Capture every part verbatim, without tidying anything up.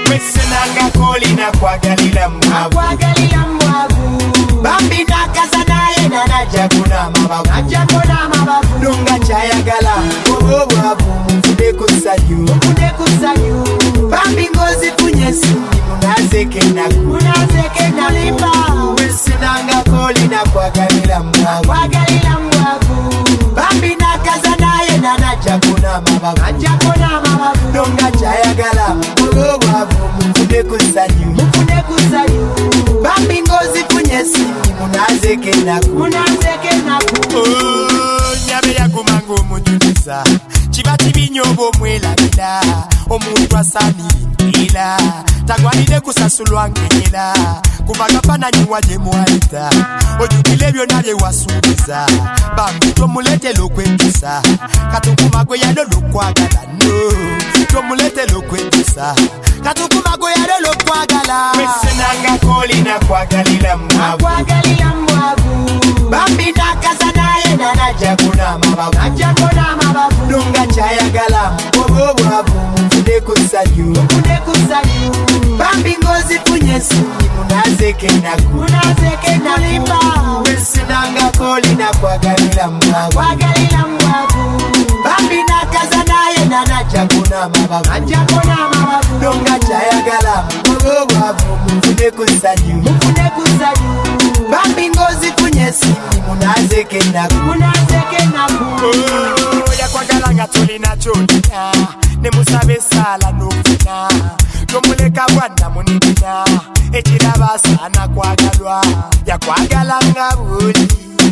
Wesenanga kolina kwagalila mwavu kwagalila mwavu Bambi nakaza naye na najaguna mabavu najaguna mabavu Lunga chayagala Obo wavu mfude kusayu mfude kusayu Bambi ngozi punyesi Munazeke naku Munazeke nalipa Wesenanga kolina kwagalila mwavu kwagalila mwavu Bambi nakaza naye na najaguna mabavu najaguna mabavu Lunga chayagala Obo wavu mfude kusayu mfude kusayu Bambi ngozi punyesi Munazeke naku Munazeke naku Oh, nyabe ya kumangu mujudisa Chibati binyobo mwela bila Omuntu asani bila Tagwanide kusasulwa ngila Kumagapana nyuwaje mwaita Ojukile byonale wasubiza Bambi tomulete lokwekisa Katukumagwe yalo lokwagala no Tomulete lokwekisa Katukumagwe yalo lokwagala Wesenanga kolina kwagalila mwavu kwagalila mwavu Bambi nakaza naye na najaguna mabavu najaguna mabavu Lunga chayagala Obo wavu mfude kusayu mfude kusayu Bambi ngozi punyesi Munazeke naku Munazeke nalipa Wesenanga kolina kwagalila mwavu kwagalila mwavu Bambi nakaza naye na najaguna mabavu najaguna mabavu Lunga chayagala Obo wavu mfude kusayu mfude kusayu Bambi ngozi punyesi Munazeke naku Munazeke naku Oh, ya kwagala nga tolina cholina Ne musabe sala nofuna Tomuleka wana munibina Echiraba sana kwagalwa Ya kwagala nga buli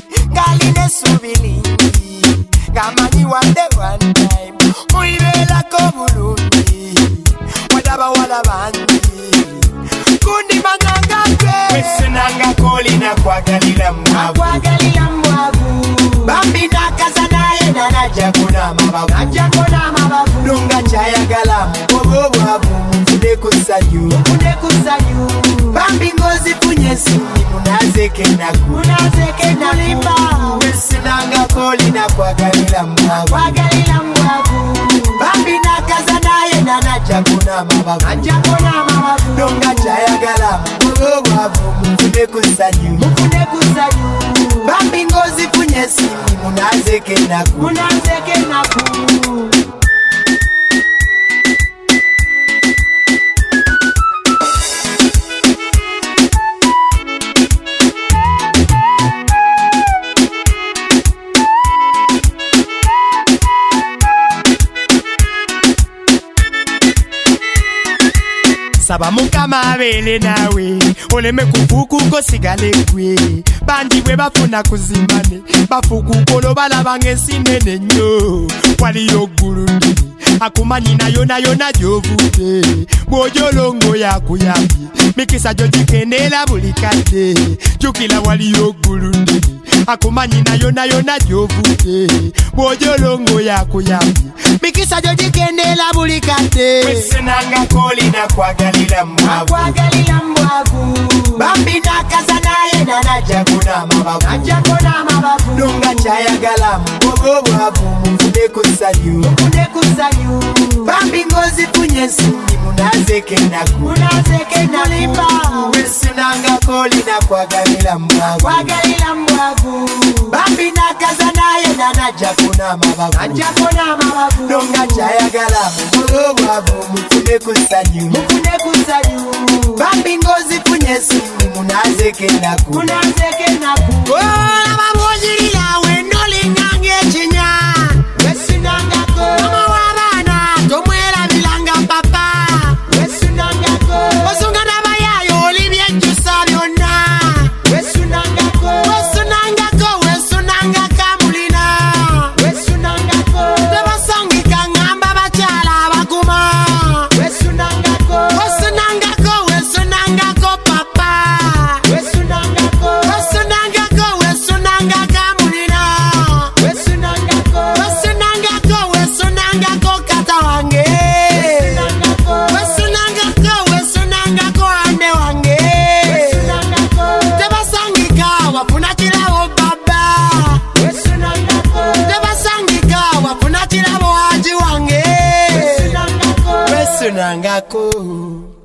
Ngaline subilingi Ngamani one day one time Muibela kobulungi Wadaba wala bandi Kundi manganga kwe Wesenanga kolina kwagalila mwavu kwagalila mwavu Bambi nakaza naye na najaguna mabavu najaguna mabavu Lunga chayagala Obo wavu mfude kusayu mfude kusayu Bambi ngozi punyesi Munazeke naku Munazeke nalipa Wesenanga kolina kwagalila mwavu kwagalila mwavu Bambi nakaza naye na najaguna mabavu najaguna mabavu Lunga chayagala Obo wavu mfude kusayu mfude kusayu Bambi ngozi punyesi Munazeke naku Munazeke naku Saba mukama abele nawe Oleme kufuku kosigale kwe Bandi bwe bafuna kuzimane Bafuku kolo balabange sinene nyo Wali yogulundi Akumanyi na yona yona jovude Bwojolongo ya kuyambi Mikisa jojikendela bulikade Jukila wali yogulundi Akumanyi na yona yona jovude Bwojolongo ya kuyambi Mikisa jojikendela bulikade Wesenanga kolina kwagalila mwavu kwagalila mwavu Bambi nakaza naye na najaguna mabavu najaguna mabavu Lunga chayagala Obo wavu mfude kusayu mfude kusayu Bambi ngozi punyesi Munazeke naku Munazeke nalipa Wesenanga kolina kwagalila mwavu kwagalila mwavu Bambi nakaza naye na najaguna mabavu najaguna mabavu Lunga chayagala Obo wavu mfude kusayu mfude kusayu Bambi ngozi punyesi Munazeke naku Munazeke naku Ola babojirila wendoli nyange chinya Wesunangako Mama wabana tomwela bilanga papa Wesunangako Osungana bayayo olibye jusa byonna Wesunangako Wesunangako wesunangaka mulina Wesunangako Tebasangika ngamba bachala baguma Wesunangako Wesunangako wesunangako papa Wesunangako Wesunangako wesunangaka mulina Wesunangako Wesunangako wesunangako kata wange Wesunangako Wesunangako wesunangako ande wange Wesunangako Tebasangika wafuna kirabo baba Wesunangako Tebasangika wafuna kirabo haji wange Wesunangako Wesunangako